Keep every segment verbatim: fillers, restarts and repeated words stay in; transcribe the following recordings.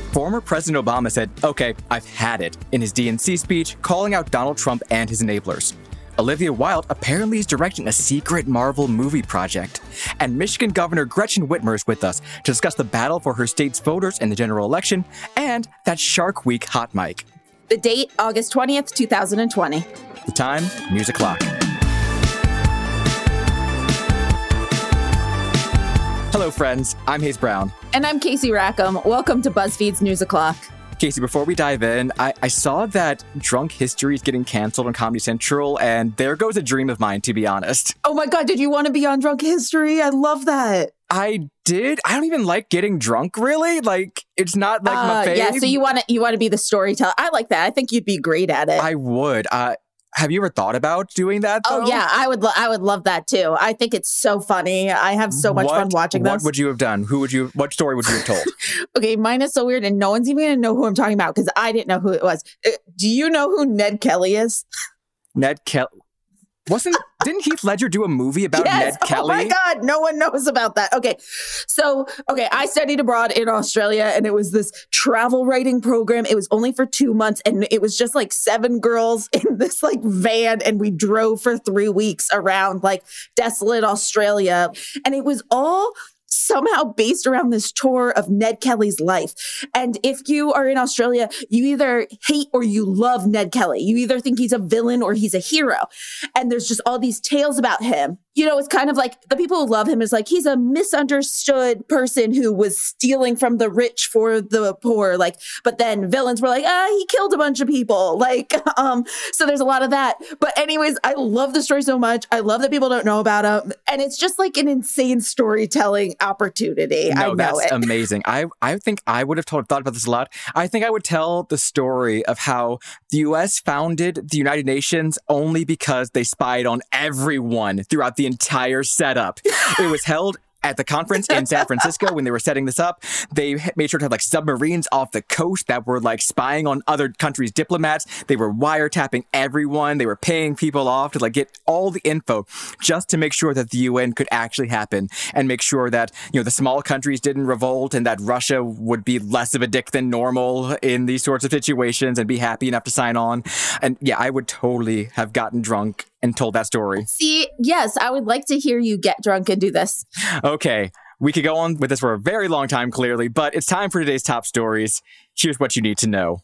Former President Obama said, "Okay, I've had it," in his D N C speech, calling out Donald Trump and his enablers. Olivia Wilde apparently is directing a secret Marvel movie project. And Michigan Governor Gretchen Whitmer is with us to discuss the battle for her state's voters in the general election and that Shark Week hot mic. The date, August twentieth, twenty twenty. The time, News O'Clock. Hello, friends. I'm Hayes Brown. And I'm Casey Rackham. Welcome to BuzzFeed's News O'Clock. Casey, before we dive in, I, I saw that Drunk History is getting canceled on Comedy Central, and there goes a dream of mine, to be honest. Oh my God, did you want to be on Drunk History? I love that. I did. I don't even like getting drunk, really. Like, it's not like uh, my fave. Yeah, so you want to you want to be the storyteller. I like that. I think you'd be great at it. I would. Uh, have you ever thought about doing that, though? Oh, yeah, I would lo- I would love that, too. I think it's so funny. I have so much what, fun watching what this. What would you have done? Who would you? What story would you have told? Okay, mine is so weird, and no one's even going to know who I'm talking about because I didn't know who it was. Uh, do you know who Ned Kelly is? Ned Kelly? Wasn't, didn't Heath Ledger do a movie about yes. Ned Kelly? Oh my God, no one knows about that. Okay, so, okay, I studied abroad in Australia and it was this travel writing program. It was only for two months and it was just like seven girls in this like van and we drove for three weeks around like desolate Australia. And it was all somehow based around this tour of Ned Kelly's life. And if you are in Australia, you either hate or you love Ned Kelly. You either think he's a villain or he's a hero. And there's just all these tales about him. You know, it's kind of like the people who love him is like, he's a misunderstood person who was stealing from the rich for the poor. Like, but then villains were like, ah, he killed a bunch of people. Like, um, so there's a lot of that. But anyways, I love the story so much. I love that people don't know about him. And it's just like an insane storytelling opportunity. No, I know that's it. amazing. I, I think I would have told, thought about this a lot. I think I would tell the story of how the U S founded the United Nations only because they spied on everyone throughout the entire setup. It was held at the conference in San Francisco when they were setting this up. They made sure to have like submarines off the coast that were like spying on other countries' diplomats. They were wiretapping everyone. They were paying people off to like get all the info just to make sure that the U N could actually happen and make sure that, you know, the small countries didn't revolt and that Russia would be less of a dick than normal in these sorts of situations and be happy enough to sign on. And yeah, I would totally have gotten drunk and told that story. See, yes, I would like to hear you get drunk and do this. Okay, we could go on with this for a very long time, clearly, but it's time for today's top stories. Here's what you need to know.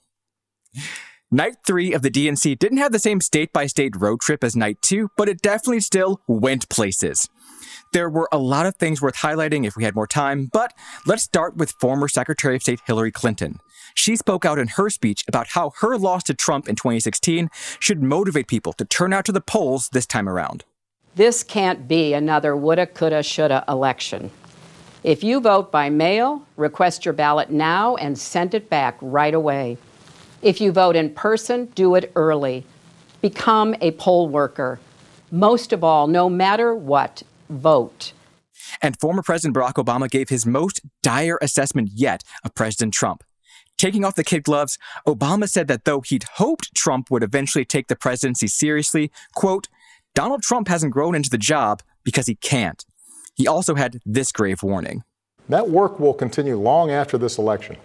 Night three of the D N C didn't have the same state-by-state road trip as night two, but it definitely still went places. There were a lot of things worth highlighting if we had more time, but let's start with former Secretary of State Hillary Clinton. She spoke out in her speech about how her loss to Trump in twenty sixteen should motivate people to turn out to the polls this time around. This can't be another woulda, coulda, shoulda election. If you vote by mail, request your ballot now and send it back right away. If you vote in person, do it early. Become a poll worker. Most of all, no matter what, vote. And former President Barack Obama gave his most dire assessment yet of President Trump. Taking off the kid gloves, Obama said that though he'd hoped Trump would eventually take the presidency seriously, quote, Donald Trump hasn't grown into the job because he can't. He also had this grave warning. That work will continue long after this election.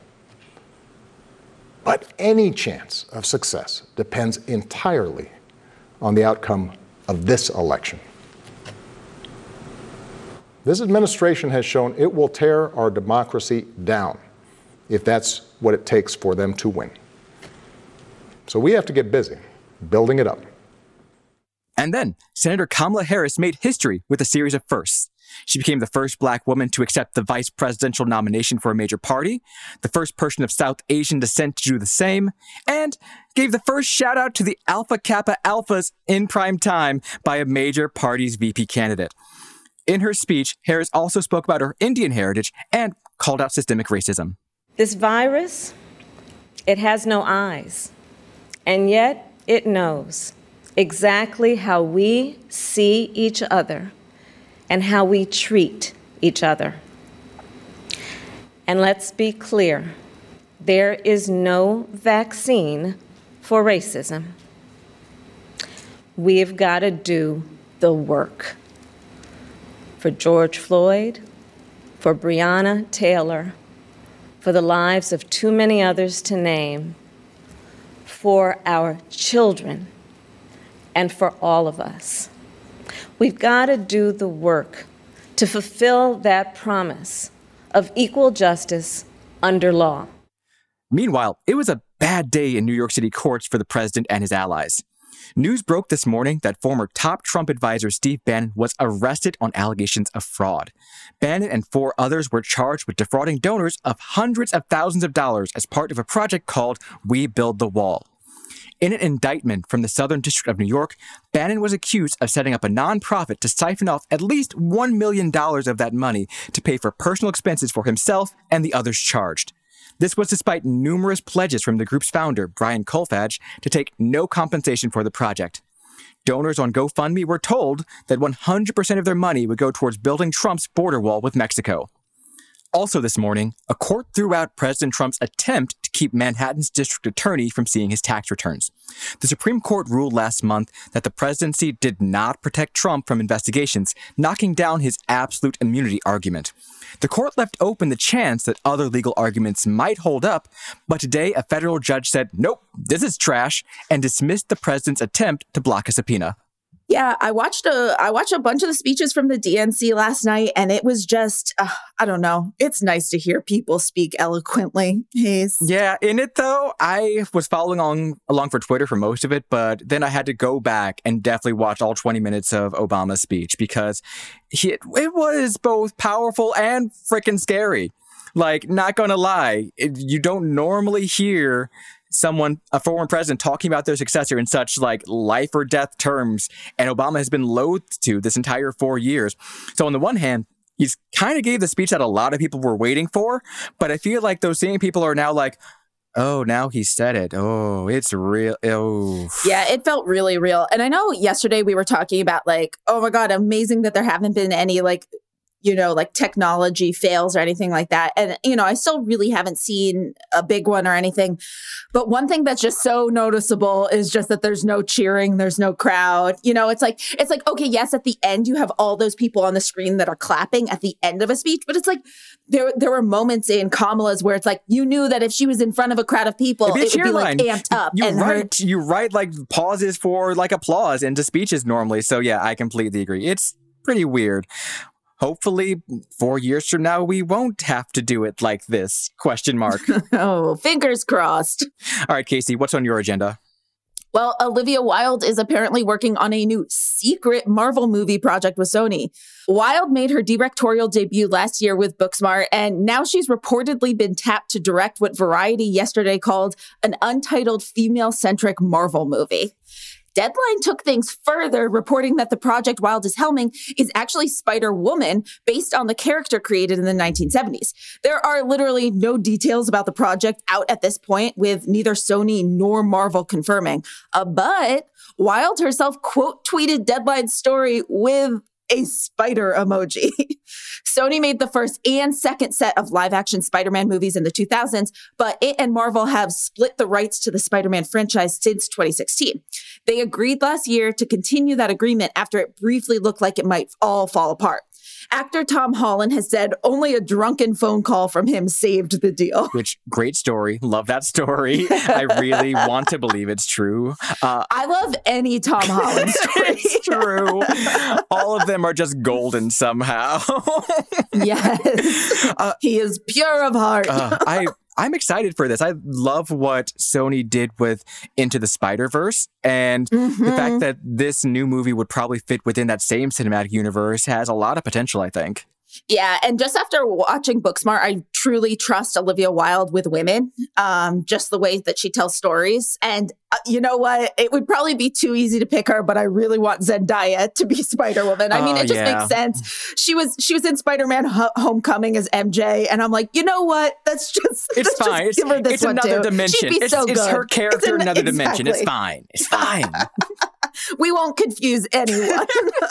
But any chance of success depends entirely on the outcome of this election. This administration has shown it will tear our democracy down if that's what it takes for them to win. So we have to get busy building it up. And then Senator Kamala Harris made history with a series of firsts. She became the first black woman to accept the vice presidential nomination for a major party, the first person of South Asian descent to do the same, and gave the first shout out to the Alpha Kappa Alphas in prime time by a major party's V P candidate. In her speech, Harris also spoke about her Indian heritage and called out systemic racism. This virus, it has no eyes, and yet it knows exactly how we see each other and how we treat each other. And let's be clear, there is no vaccine for racism. We've got to do the work. For George Floyd, for Breonna Taylor, for the lives of too many others to name, for our children, and for all of us. We've got to do the work to fulfill that promise of equal justice under law. Meanwhile, it was a bad day in New York City courts for the president and his allies. News broke this morning that former top Trump advisor Steve Bannon was arrested on allegations of fraud. Bannon and four others were charged with defrauding donors of hundreds of thousands of dollars as part of a project called We Build the Wall. In an indictment from the Southern District of New York, Bannon was accused of setting up a nonprofit to siphon off at least one million dollars of that money to pay for personal expenses for himself and the others charged. This was despite numerous pledges from the group's founder, Brian Kolfage, to take no compensation for the project. Donors on GoFundMe were told that one hundred percent of their money would go towards building Trump's border wall with Mexico. Also this morning, a court threw out President Trump's attempt to keep Manhattan's district attorney from seeing his tax returns. The Supreme Court ruled last month that the presidency did not protect Trump from investigations, knocking down his absolute immunity argument. The court left open the chance that other legal arguments might hold up, but today a federal judge said, nope, this is trash, and dismissed the president's attempt to block a subpoena. Yeah, I watched a I watched a bunch of the speeches from the D N C last night, and it was just, uh, I don't know. It's nice to hear people speak eloquently. Hayes. Yeah, in it though, I was following on, along for Twitter for most of it, but then I had to go back and definitely watch all twenty minutes of Obama's speech because he, it was both powerful and freaking scary. Like, not gonna lie, it, you don't normally hear someone, a former president, talking about their successor in such like life or death terms. And Obama has been loathed to this entire four years. So on the one hand, he's kind of gave the speech that a lot of people were waiting for. But I feel like those same people are now like, oh, now he said it. Oh, it's real. Oh, yeah, it felt really real. And I know yesterday we were talking about like, oh my God, amazing that there haven't been any like, you know, like technology fails or anything like that. And, you know, I still really haven't seen a big one or anything. But one thing that's just so noticeable is just that there's no cheering. There's no crowd. You know, it's like, it's like, okay, yes, at the end, you have all those people on the screen that are clapping at the end of a speech. But it's like there there were moments in Kamala's where it's like you knew that if she was in front of a crowd of people, it would be like amped up. You and write, her- you write like pauses for like applause into speeches normally. So yeah, I completely agree. It's pretty weird. Hopefully, four years from now, we won't have to do it like this, question mark. Oh, fingers crossed. All right, Casey, what's on your agenda? Well, Olivia Wilde is apparently working on a new secret Marvel movie project with Sony. Wilde made her directorial debut last year with Booksmart, and now she's reportedly been tapped to direct what Variety yesterday called an untitled female-centric Marvel movie. Deadline took things further, reporting that the project Wilde is helming is actually Spider-Woman, based on the character created in the nineteen seventies. There are literally no details about the project out at this point, with neither Sony nor Marvel confirming. Uh, but Wilde herself quote tweeted Deadline's story with a spider emoji. Sony made the first and second set of live-action Spider-Man movies in the two thousands, but it and Marvel have split the rights to the Spider-Man franchise since twenty sixteen. They agreed last year to continue that agreement after it briefly looked like it might all fall apart. Actor Tom Holland has said only a drunken phone call from him saved the deal. Which, great story. Love that story. I really want to believe it's true. Uh, I love any Tom Holland story. It's true. All of them are just golden somehow. Yes. Uh, he is pure of heart. uh, I... I'm excited for this. I love what Sony did with Into the Spider-Verse, and mm-hmm. the fact that this new movie would probably fit within that same cinematic universe has a lot of potential, I think. Yeah, and just after watching Booksmart, I truly trust Olivia Wilde with women, um, just the way that she tells stories. And uh, you know what? It would probably be too easy to pick her, but I really want Zendaya to be Spider-Woman. I mean, uh, it just yeah. makes sense. She was she was in Spider-Man Ho- Homecoming as M J, and I'm like, you know what? That's just it's let's fine. Just give her this it's one another too. dimension. She'd be it's, so it's good. her character it's in another exactly. dimension. It's fine. It's fine. We won't confuse anyone.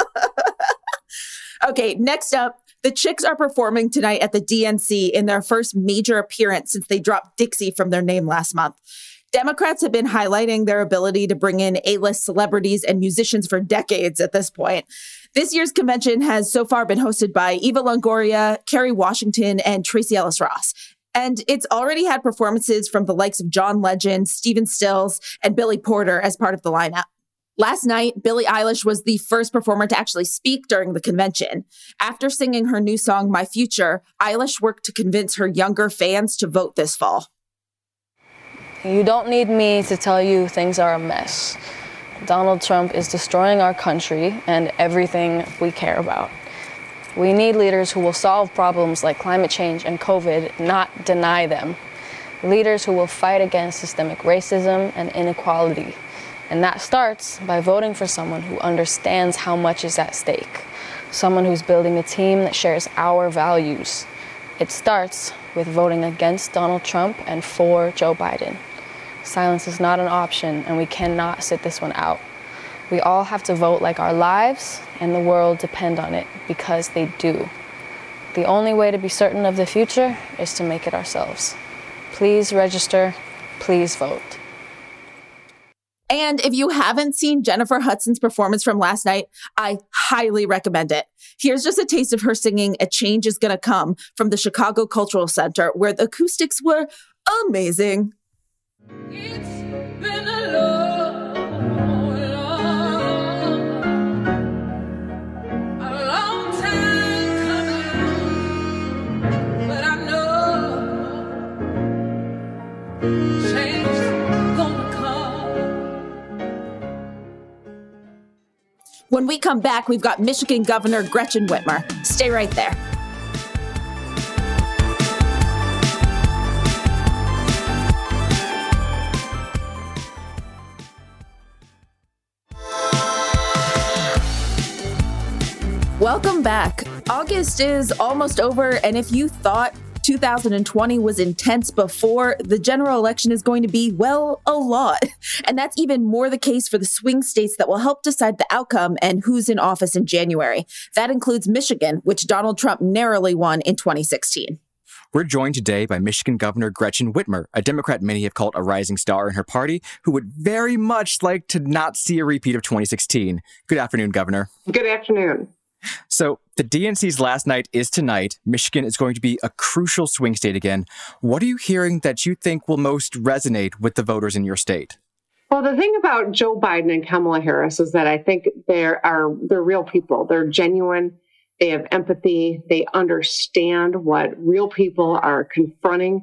Okay, next up. The Chicks are performing tonight at the D N C in their first major appearance since they dropped Dixie from their name last month. Democrats have been highlighting their ability to bring in A-list celebrities and musicians for decades at this point. This year's convention has so far been hosted by Eva Longoria, Kerry Washington, and Tracee Ellis Ross. And it's already had performances from the likes of John Legend, Stephen Stills, and Billy Porter as part of the lineup. Last night, Billie Eilish was the first performer to actually speak during the convention. After singing her new song, My Future, Eilish worked to convince her younger fans to vote this fall. You don't need me to tell you things are a mess. Donald Trump is destroying our country and everything we care about. We need leaders who will solve problems like climate change and COVID, not deny them. Leaders who will fight against systemic racism and inequality. And that starts by voting for someone who understands how much is at stake. Someone who's building a team that shares our values. It starts with voting against Donald Trump and for Joe Biden. Silence is not an option, and we cannot sit this one out. We all have to vote like our lives and the world depend on it, because they do. The only way to be certain of the future is to make it ourselves. Please register, please vote. And if you haven't seen Jennifer Hudson's performance from last night, I highly recommend it. Here's just a taste of her singing A Change Is Gonna Come from the Chicago Cultural Center, where the acoustics were amazing. It's been a long, long, a long time coming, but I know change is gonna come. When we come back, we've got Michigan Governor Gretchen Whitmer. Stay right there. Welcome back. August is almost over, and if you thought two thousand twenty was intense before, the general election is going to be, well, a lot. And that's even more the case for the swing states that will help decide the outcome and who's in office in January. That includes Michigan, which Donald Trump narrowly won in twenty sixteen. We're joined today by Michigan Governor Gretchen Whitmer, a Democrat many have called a rising star in her party, who would very much like to not see a repeat of twenty sixteen. Good afternoon, Governor. Good afternoon. So the D N C's last night is tonight. Michigan is going to be a crucial swing state again. What are you hearing that you think will most resonate with the voters in your state? Well, the thing about Joe Biden and Kamala Harris is that I think they're are they're real people. They're genuine. They have empathy. They understand what real people are confronting.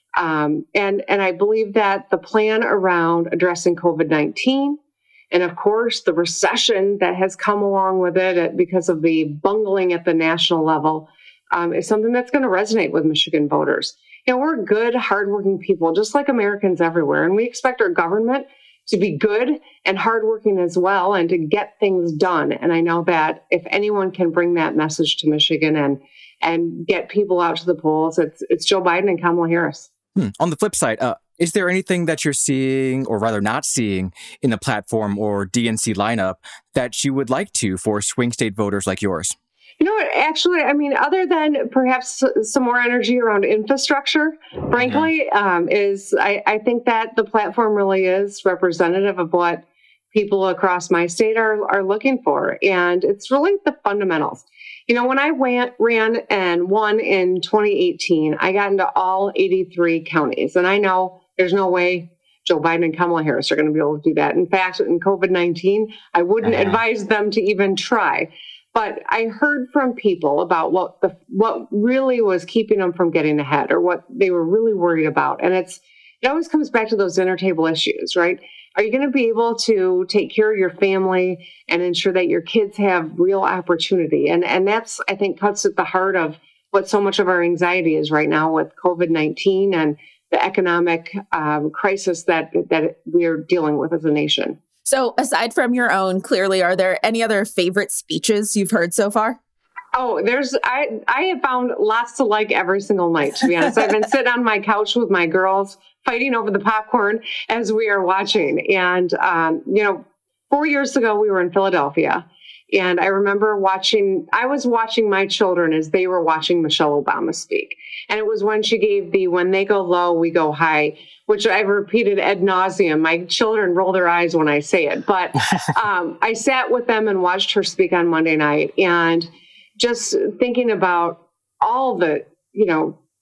Um, and, and I believe that the plan around addressing COVID nineteen, and of course, the recession that has come along with it because of the bungling at the national level, um, is something that's going to resonate with Michigan voters. You know, we're good, hardworking people, just like Americans everywhere, and we expect our government to be good and hardworking as well and to get things done. And I know that if anyone can bring that message to Michigan and and get people out to the polls, it's it's Joe Biden and Kamala Harris. Hmm. On the flip side, uh, is there anything that you're seeing, or rather not seeing, in the platform or D N C lineup that you would like to for swing state voters like yours? You know what, actually, I mean, other than perhaps some more energy around infrastructure, frankly, um, is I, I think that the platform really is representative of what people across my state are, are looking for. And it's really the fundamentals. You know, when I ran, ran and won in twenty eighteen, I got into all eighty-three counties. And I know there's no way Joe Biden and Kamala Harris are going to be able to do that. In fact, in COVID nineteen, I wouldn't uh-huh. advise them to even try. But I heard from people about what the what really was keeping them from getting ahead, or what they were really worried about. And it's it always comes back to those dinner table issues, right? Are you going to be able to take care of your family and ensure that your kids have real opportunity? And and that's, I think, cuts at the heart of what so much of our anxiety is right now with COVID nineteen and the economic um, crisis that that we are dealing with as a nation. So aside from your own, clearly, are there any other favorite speeches you've heard so far? Oh, there's, I, I have found lots to like every single night, to be honest. I've been sitting on my couch with my girls fighting over the popcorn as we are watching. And, um, you know, four years ago, we were in Philadelphia. And I remember watching, I was watching my children as they were watching Michelle Obama speak. And it was when she gave the, when they go low, we go high, which I've repeated ad nauseum. My children roll their eyes when I say it. But um, I sat with them and watched her speak on Monday night, and just thinking about all the, you know,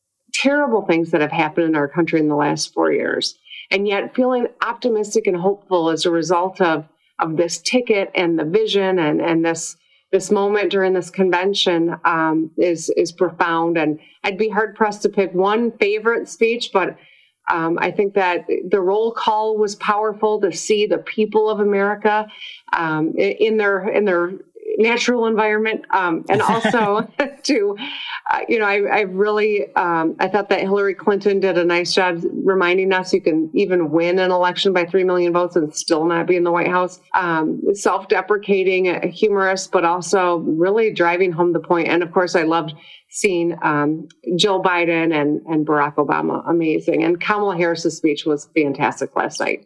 terrible things that have happened in our country in the last four years. And yet feeling optimistic and hopeful as a result of, of this ticket and the vision and, and this this moment during this convention um, is, is profound. And I'd be hard pressed to pick one favorite speech, but um, I think that the roll call was powerful to see the people of America um, in their in their natural environment, um, and also to, uh, you know, I, I really, um, I thought that Hillary Clinton did a nice job reminding us you can even win an election by three million votes and still not be in the White House. Um, self-deprecating, uh, humorous, but also really driving home the point. And of course, I loved seeing um, Jill Biden and, and Barack Obama. Amazing. And Kamala Harris's speech was fantastic last night.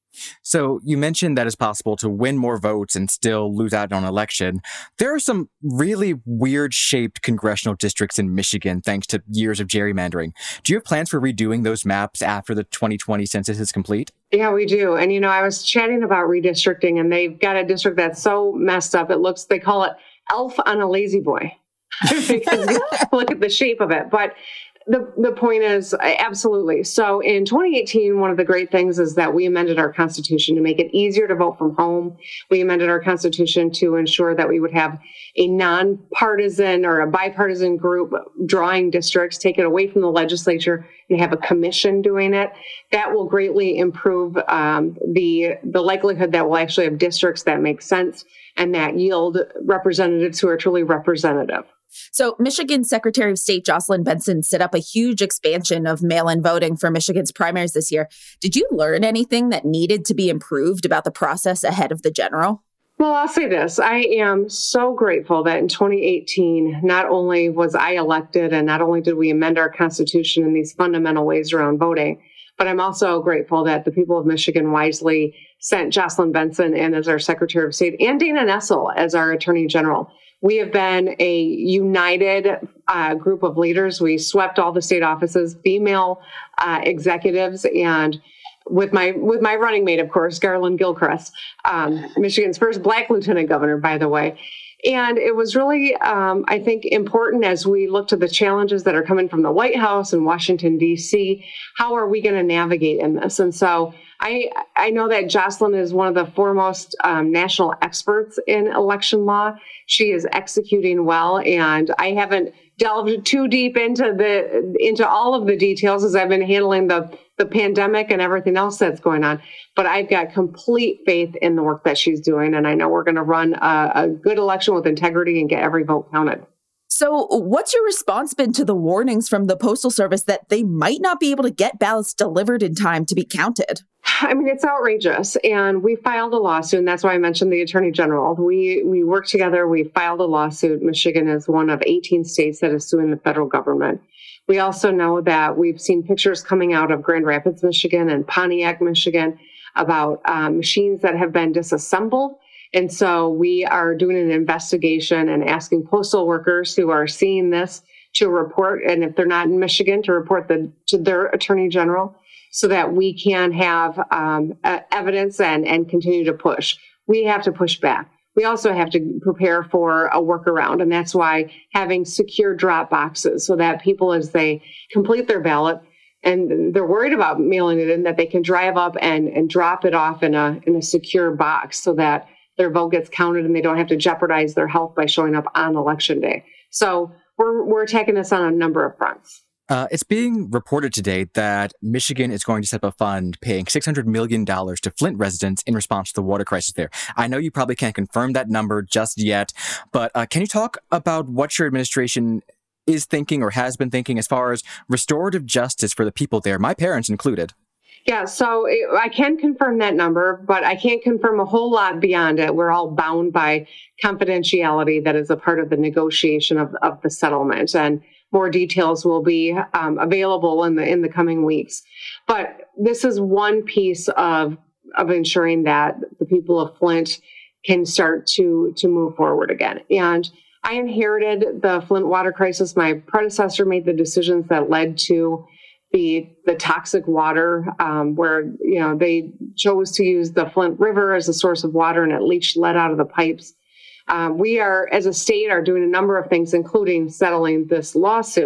So you mentioned that it's possible to win more votes and still lose out on an election. There are some really weird-shaped congressional districts in Michigan thanks to years of gerrymandering. Do you have plans for redoing those maps after the twenty twenty census is complete? Yeah, we do. And, you know, I was chatting about redistricting, and they've got a district that's so messed up. It looks, they call it Elf on a Lazy Boy. Because look at the shape of it. But The the point is, absolutely. So in twenty eighteen, one of the great things is that we amended our Constitution to make it easier to vote from home. We amended our Constitution to ensure that we would have a nonpartisan or a bipartisan group drawing districts, take it away from the legislature and have a commission doing it. That will greatly improve um, the, the likelihood that we'll actually have districts that make sense and that yield representatives who are truly representative. So Michigan's Secretary of State Jocelyn Benson set up a huge expansion of mail-in voting for Michigan's primaries this year. Did you learn anything that needed to be improved about the process ahead of the general? Well, I'll say this. I am so grateful that in twenty eighteen, not only was I elected and not only did we amend our Constitution in these fundamental ways around voting, but I'm also grateful that the people of Michigan wisely sent Jocelyn Benson in as our Secretary of State and Dana Nessel as our Attorney General. We have been a united uh, group of leaders. We swept all the state offices, female uh, executives, and with my with my running mate, of course, Garland Gilchrist, um, Michigan's first Black lieutenant governor, by the way. And it was really, um, I think, important as we look to the challenges that are coming from the White House and Washington, D C. How are we going to navigate in this? And so I I know that Jocelyn is one of the foremost um, national experts in election law. She is executing well, and I haven't delved too deep into the into all of the details as I've been handling the the pandemic and everything else that's going on. But I've got complete faith in the work that she's doing, and I know we're going to run a, a good election with integrity and get every vote counted. So what's your response been to the warnings from the Postal Service that they might not be able to get ballots delivered in time to be counted? I mean, it's outrageous. And we filed a lawsuit, and that's why I mentioned the Attorney General. We we worked together. We filed a lawsuit. Michigan is one of eighteen states that is suing the federal government. We also know that we've seen pictures coming out of Grand Rapids, Michigan and Pontiac, Michigan about um, machines that have been disassembled. And so we are doing an investigation and asking postal workers who are seeing this to report, and if they're not in Michigan, to report the, to their Attorney General so that we can have um, uh, evidence and, and continue to push. We have to push back. We also have to prepare for a workaround, and that's why having secure drop boxes so that people, as they complete their ballot and they're worried about mailing it in, that they can drive up and, and drop it off in a in a secure box so that their vote gets counted and they don't have to jeopardize their health by showing up on election day. So we're we're attacking this on a number of fronts. Uh, it's being reported today that Michigan is going to set up a fund paying six hundred million dollars to Flint residents in response to the water crisis there. I know you probably can't confirm that number just yet, but uh, can you talk about what your administration is thinking or has been thinking as far as restorative justice for the people there, my parents included? Yeah, so it, I can confirm that number, but I can't confirm a whole lot beyond it. We're all bound by confidentiality that is a part of the negotiation of, of the settlement, and more details will be um, available in the in the coming weeks. But this is one piece of of ensuring that the people of Flint can start to to move forward again. And I inherited the Flint water crisis. My predecessor made the decisions that led to the the toxic water, um, where you know they chose to use the Flint River as a source of water, and it leached lead out of the pipes. Um, we are, as a state, are doing a number of things, including settling this lawsuit.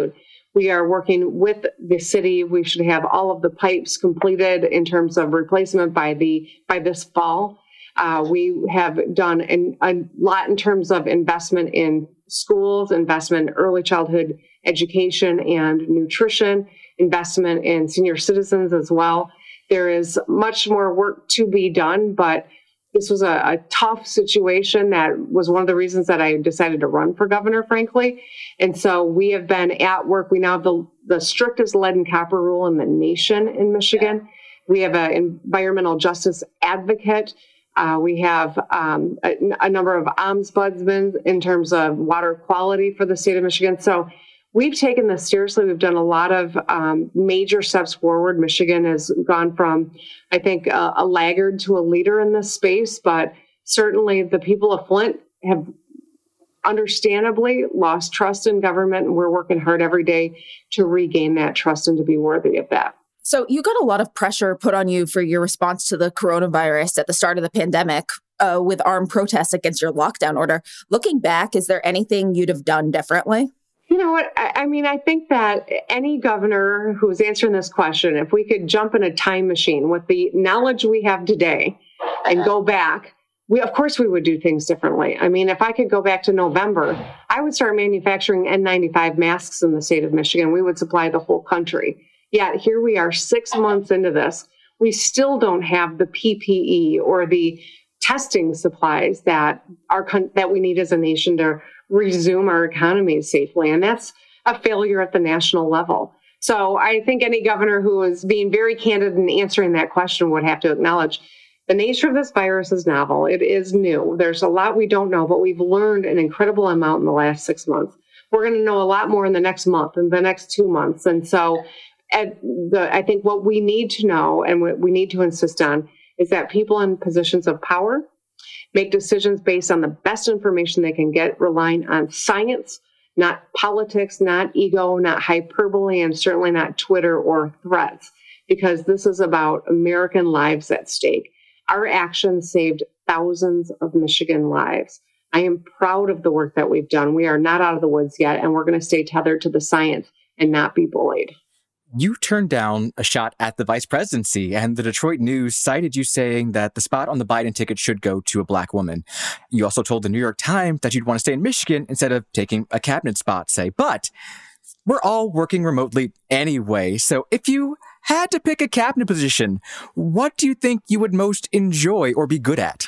We are working with the city. We should have all of the pipes completed in terms of replacement by the by this fall. Uh, we have done an, a lot in terms of investment in schools, investment in early childhood education and nutrition, investment in senior citizens as well. There is much more work to be done, but this was a, a tough situation. That was one of the reasons that I decided to run for governor, frankly. And so we have been at work. We now have the, the strictest lead and copper rule in the nation in Michigan. We have an environmental justice advocate. Uh, we have um, a, a number of ombudsmen in terms of water quality for the state of Michigan. So we've taken this seriously. We've done a lot of um, major steps forward. Michigan has gone from, I think, a, a laggard to a leader in this space, but certainly the people of Flint have understandably lost trust in government, and we're working hard every day to regain that trust and to be worthy of that. So you got a lot of pressure put on you for your response to the coronavirus at the start of the pandemic uh, with armed protests against your lockdown order. Looking back, is there anything you'd have done differently? You know what? I, I mean, I think that any governor who's answering this question, if we could jump in a time machine with the knowledge we have today and go back, we, of course, we would do things differently. I mean, if I could go back to November, I would start manufacturing N ninety-five masks in the state of Michigan. We would supply the whole country. Yet here we are six months into this. We still don't have the P P E or the testing supplies that are that we need as a nation to resume our economy safely. And that's a failure at the national level. So I think any governor who is being very candid in answering that question would have to acknowledge the nature of this virus is novel. It is new. There's a lot we don't know, but we've learned an incredible amount in the last six months. We're going to know a lot more in the next month and the next two months. And so at the, I think what we need to know and what we need to insist on is that people in positions of power make decisions based on the best information they can get, relying on science, not politics, not ego, not hyperbole, and certainly not Twitter or threats, because this is about American lives at stake. Our actions saved thousands of Michigan lives. I am proud of the work that we've done. We are not out of the woods yet, and we're going to stay tethered to the science and not be bullied. You turned down a shot at the vice presidency, and the Detroit News cited you saying that the spot on the Biden ticket should go to a black woman. You also told the New York Times that you'd want to stay in Michigan instead of taking a cabinet spot, say. But we're all working remotely anyway, so if you had to pick a cabinet position, what do you think you would most enjoy or be good at?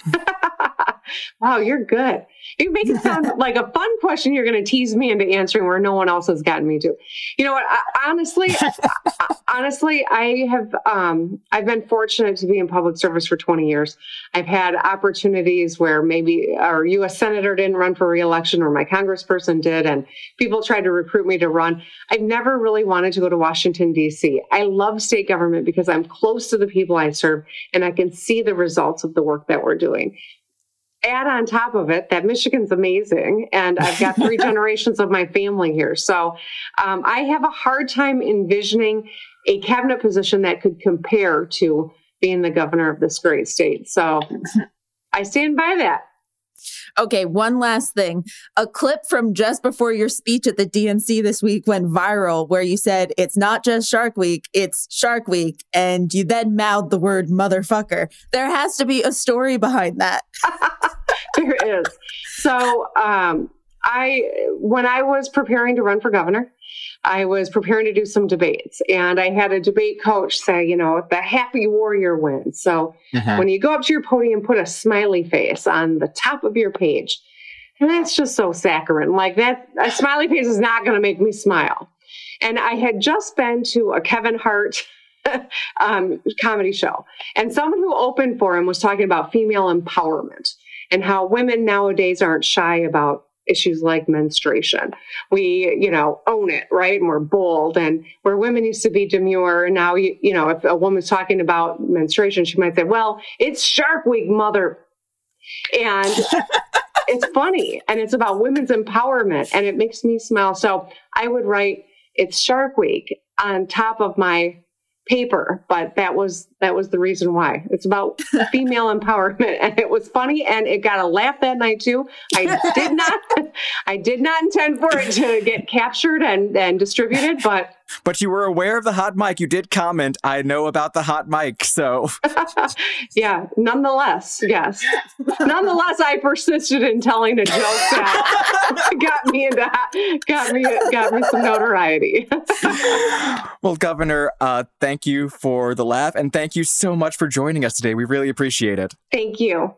Wow, you're good. You make it sound like a fun question you're going to tease me into answering where no one else has gotten me to. You know what? I, honestly, I, honestly, I have um, I've been fortunate to be in public service for twenty years. I've had opportunities where maybe our U S senator didn't run for reelection or my congressperson did, and people tried to recruit me to run. I've never really wanted to go to Washington, D C. I love state government because I'm close to the people I serve and I can see the results of the work that we're doing. Add on top of it that Michigan's amazing, and I've got three generations of my family here. So um, I have a hard time envisioning a cabinet position that could compare to being the governor of this great state. So I stand by that. Okay, one last thing. A clip from just before your speech at the D N C this week went viral where you said, it's not just Shark Week, it's Shark Week. And you then mouthed the word motherfucker. There has to be a story behind that. There is. So um, I, when I was preparing to run for governor, I was preparing to do some debates, and I had a debate coach say, you know, the happy warrior wins. So uh-huh. when you go up to your podium, put a smiley face on the top of your page. And that's just so saccharine. Like that, a smiley face is not going to make me smile. And I had just been to a Kevin Hart um, comedy show, and someone who opened for him was talking about female empowerment and how women nowadays aren't shy about issues like menstruation. We, you know, own it, right? And we're bold. And where women used to be demure, and now, you, you know, if a woman's talking about menstruation, she might say, well, it's Shark Week, mother. And it's funny. And it's about women's empowerment. And it makes me smile. So I would write, it's Shark Week on top of my paper, but that was that was the reason why. It's about female empowerment, and it was funny, and it got a laugh that night too. I did not, I did not intend for it to get captured and and distributed, but but you were aware of the hot mic. You did comment, "I know about the hot mic," so yeah. Nonetheless, yes. Nonetheless, I persisted in telling a joke that got me into got me got me some notoriety. Well, Governor, uh, thank you for the laugh, and thank you so much for joining us today. We really appreciate it. Thank you.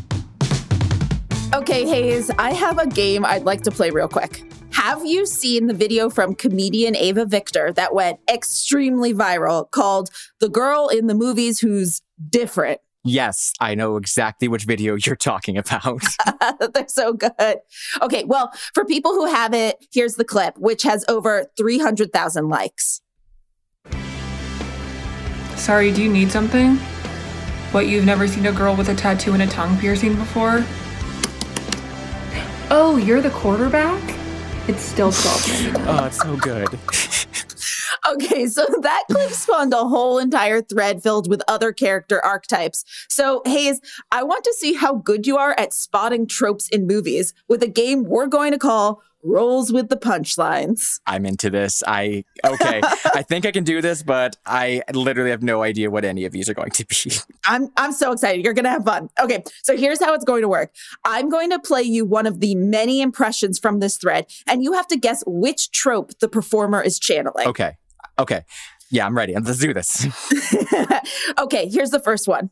Okay, Hayes, I have a game I'd like to play real quick. Have you seen the video from comedian Ava Victor that went extremely viral called "The Girl in the Movies Who's Different"? Yes, I know exactly which video you're talking about. They're so good. Okay, well, for people who haven't, here's the clip, which has over three hundred thousand likes. Sorry, do you need something? What, you've never seen a girl with a tattoo and a tongue piercing before? Oh, you're the quarterback? It's still twelve ninety-nine. Oh, it's so good. Okay, so that clip spawned a whole entire thread filled with other character archetypes. So, Hayes, I want to see how good you are at spotting tropes in movies with a game we're going to call Rolls with the Punchlines. I'm into this. I, okay, I think I can do this, but I literally have no idea what any of these are going to be. I'm I'm so excited. You're going to have fun. Okay, so here's how it's going to work. I'm going to play you one of the many impressions from this thread, and you have to guess which trope the performer is channeling. Okay. Okay. Yeah, I'm ready. Let's do this. Okay, here's the first one.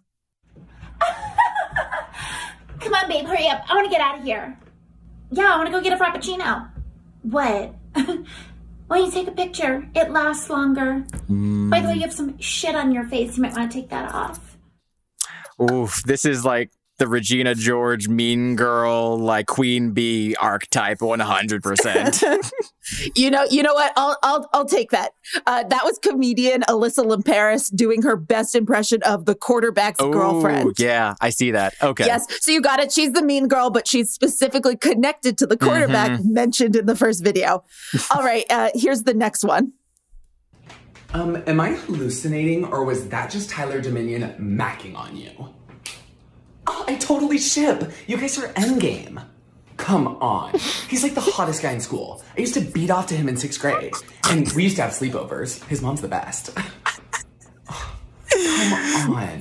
Come on, babe, hurry up. I want to get out of here. Yeah, I want to go get a Frappuccino. What? Why don't you take a picture? It lasts longer. Mm. By the way, you have some shit on your face. You might want to take that off. Oof, this is like the Regina George mean girl, like Queen Bee archetype, one hundred percent. You know, you know what? I'll I'll I'll take that. Uh, that was comedian Alyssa Limperis doing her best impression of the quarterback's oh, girlfriend. Yeah, I see that. Okay. Yes, so you got it. She's the mean girl, but she's specifically connected to the quarterback mm-hmm. mentioned in the first video. All right, uh, here's the next one. Um, am I hallucinating, or was that just Tyler Dominion macking on you? Oh, I totally ship. You guys are endgame. Come on. He's like the hottest guy in school. I used to beat off to him in sixth grade. And we used to have sleepovers. His mom's the best. Oh, come on.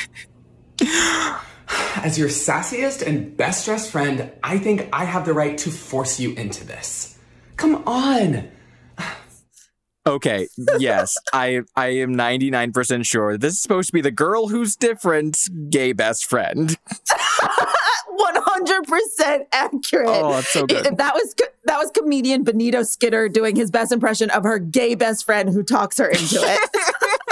As your sassiest and best dressed friend, I think I have the right to force you into this. Come on. Okay, yes, I I am ninety-nine percent sure this is supposed to be the girl who's different gay best friend. one hundred percent accurate. Oh, that's so good. It, that was that was comedian Benito Skidder doing his best impression of her gay best friend who talks her into it.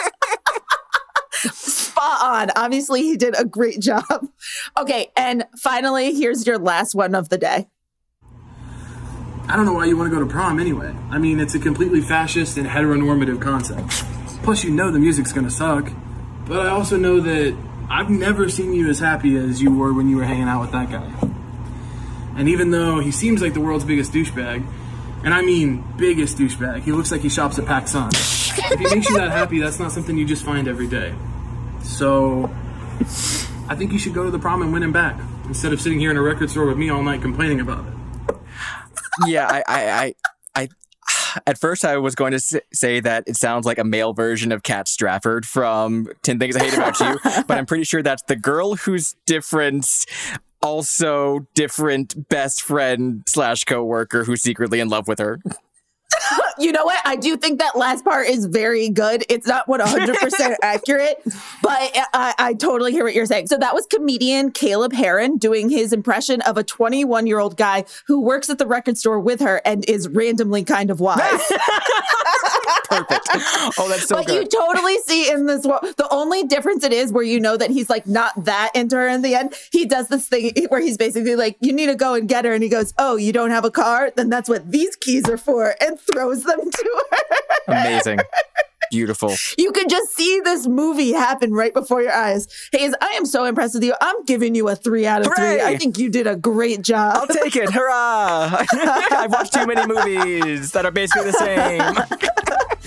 Spot on. Obviously, he did a great job. Okay, and finally, here's your last one of the day. I don't know why you want to go to prom anyway. I mean, it's a completely fascist and heteronormative concept. Plus, you know the music's gonna suck. But I also know that I've never seen you as happy as you were when you were hanging out with that guy. And even though he seems like the world's biggest douchebag, and I mean biggest douchebag, he looks like he shops at PacSun. If he makes you that happy, that's not something you just find every day. So, I think you should go to the prom and win him back, instead of sitting here in a record store with me all night complaining about it. Yeah, I, I, I, I, at first I was going to say that it sounds like a male version of Kat Strafford from ten Things I Hate About You, but I'm pretty sure that's the girl who's different, also different best friend slash coworker who's secretly in love with her. You know what? I do think that last part is very good. It's not one hundred percent accurate, but I, I totally hear what you're saying. So that was comedian Caleb Heron doing his impression of a twenty-one-year-old guy who works at the record store with her and is randomly kind of wise. Perfect. Oh, that's so but good. You totally see in this world, the only difference it is where you know that he's like not that into her in the end. He does this thing where he's basically like, you need to go and get her. And he goes, oh, you don't have a car? Then that's what these keys are for. And throws them to her. Amazing. Beautiful. You can just see this movie happen right before your eyes. Hayes, I am so impressed with you. I'm giving you a three out of Hooray! three. I think you did a great job. I'll take it. Hurrah! I've watched too many movies that are basically the same.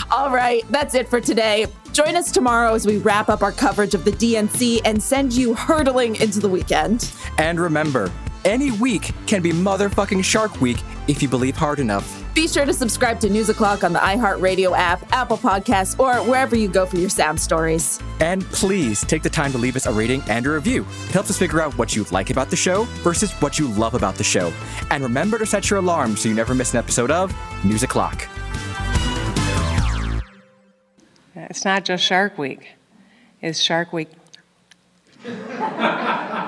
All right, that's it for today. Join us tomorrow as we wrap up our coverage of the D N C and send you hurtling into the weekend. And remember, any week can be motherfucking Shark Week if you believe hard enough. Be sure to subscribe to News O'Clock on the iHeartRadio app, Apple Podcasts, or wherever you go for your sound stories. And please take the time to leave us a rating and a review. It helps us figure out what you like about the show versus what you love about the show. And remember to set your alarm so you never miss an episode of News O'Clock. It's not just Shark Week. It's Shark Week.